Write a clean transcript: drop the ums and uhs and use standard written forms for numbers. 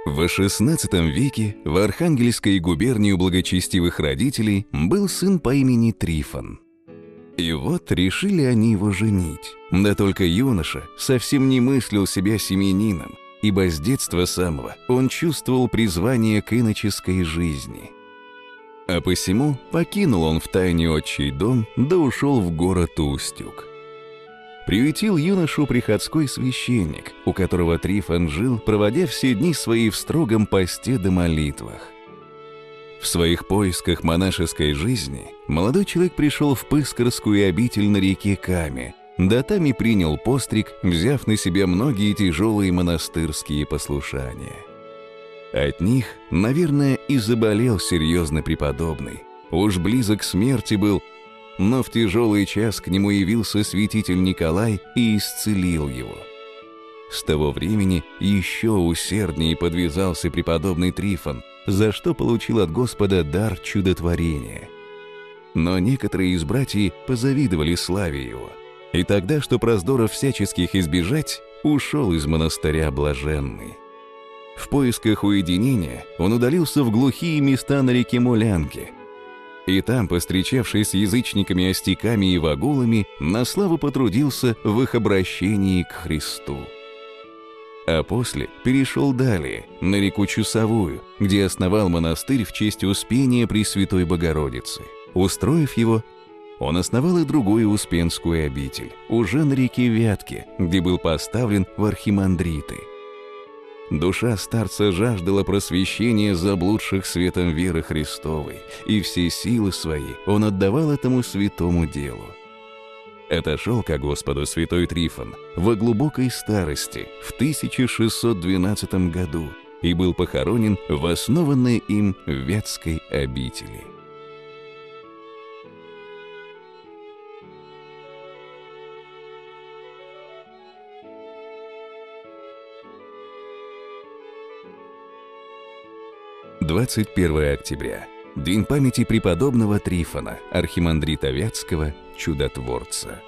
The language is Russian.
В XVI веке в Архангельской губернии у благочестивых родителей был сын по имени Трифон. И вот решили они его женить. Да только юноша совсем не мыслил себя семьянином, ибо с детства самого он чувствовал призвание к иноческой жизни. А посему покинул он втайне отчий дом, да ушел в город Устюг. Приютил юношу приходской священник, у которого Трифон жил, проводя все дни свои в строгом посте да молитвах. В своих поисках монашеской жизни молодой человек пришел в Пыскарскую обитель на реке Каме, да там и принял постриг, взяв на себя многие тяжелые монастырские послушания. От них, наверное, и заболел серьезно преподобный. Уж близок к смерти был, но в тяжелый час к нему явился святитель Николай и исцелил его. С того времени еще усерднее подвязался преподобный Трифон, за что получил от Господа дар чудотворения. Но некоторые из братьев позавидовали славе его, и тогда, чтоб раздоров всяческих избежать, ушел из монастыря блаженный. В поисках уединения он удалился в глухие места на реке Мулянке, и там, постречавшись с язычниками-остяками и вагулами, на славу потрудился в их обращении к Христу. А после перешел далее, на реку Чусовую, где основал монастырь в честь Успения Пресвятой Богородицы. Устроив его, он основал и другую Успенскую обитель, уже на реке Вятке, где был поставлен в архимандриты. Душа старца жаждала просвещения заблудших светом веры Христовой, и все силы свои он отдавал этому святому делу. Отошел ко Господу святой Трифон во глубокой старости в 1612 году и был похоронен в основанной им Вятской обители. «21 октября. День памяти преподобного Трифона, архимандрита Вятского, чудотворца».